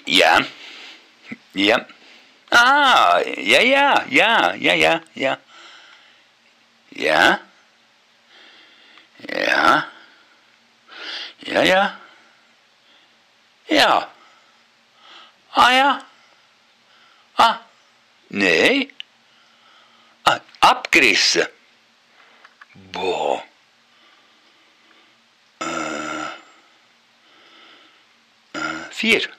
Ja. Ja. Ah, ja, ja, ja, ja, ja, ja. Ja. Ja. Ja, ja. Ja. Ah, ja. Ah, nee. Ah, abgerissen. Boah. 4.